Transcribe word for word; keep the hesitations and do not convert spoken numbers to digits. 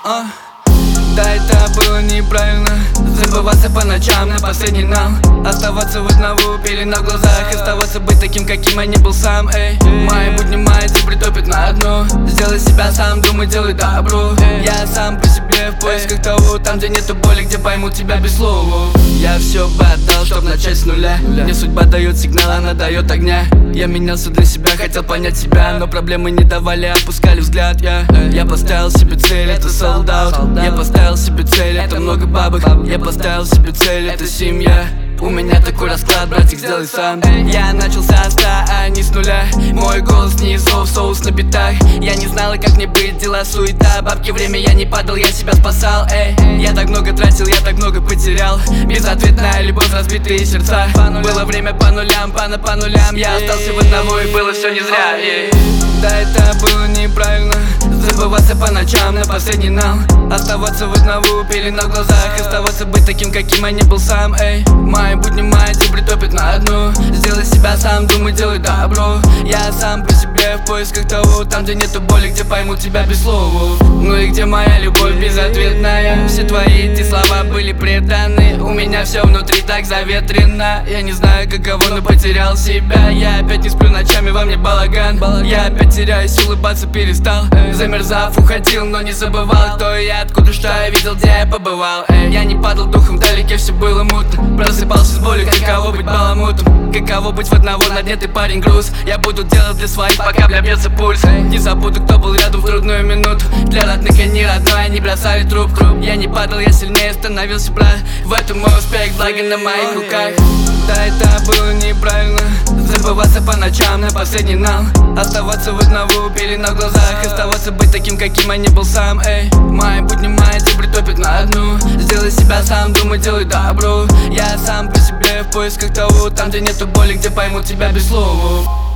а. Да, это было неправильно. Забываться по ночам на последний нам. Оставаться в одного пелена в глазах. Оставаться быть таким, каким я не был сам. Эй, мои будни майти притопит на одну. Сделай себя сам, думай, делай добро. Я сам по себе в поисках того. Там, где нету боли, где поймут тебя без слов. Я все бы отдал, чтоб начать с нуля. Мне судьба дает сигнал, она дает огня. Я менялся для себя, хотел понять себя. Но проблемы не давали, опускали взгляд. Я, я поставил себе цель, это солдат. Я поставил себе цель, это много бабок. Я поставил себе цель, это семья. У меня такой расклад, братик, сделай сам. Я начал со ста, а не с нуля. Мой голос не из зов, соус на битах. Я не знала, как мне быть, дела суета. Бабки, время, я не падал, я себя спасал. Эй, я так много тратил, я так много потерял. Безответная любовь, разбитые сердца. Было время по нулям, пана по нулям. Я остался в одного, и было все не зря. Эй. Да, это было неправильно. Забываться по ночам на последний нам. Оставаться в одного пелена в глазах. Оставаться быть таким, каким я не был сам. Эй, мои будни майти притопит на одну. Сделай себя сам, думай, делай добро. Я сам по себе в поисках того. Там, где нету боли, где поймут тебя без слов. Ну и где моя любовь безответная? Все твои эти слова были преданы. У меня все внутри так заветрено. Я не знаю каково, но потерял себя. Я опять не сплю ночами, во мне балаган. Я опять теряюсь, улыбаться перестал. Замерзав, уходил, но не забывал, кто я, откуда, что я видел, где я побывал. Эй, я не падал духом, вдалеке все было мутно. Просыпался с болью, каково быть баламутом. Каково быть в одного на дне, ты парень груз. Я буду делать для своих, пока бля бьется пульс. Не забуду, кто был рядом в трудную минуту. Для родных я не родной, они бросали трубку. Я не падал, я сильнее становился, брат. В этом мой успех, благо на моих руках. Да, это было неправильно. Забываться по ночам на последний нам. Оставаться в одного пелена в глазах. Оставаться быть таким, каким я не был сам. Эй, мои будни майти притопит на одну. Сделай себя сам, думай, делай добро. Я сам по себе в поисках того. Там, где нету боли, где поймут тебя без слов.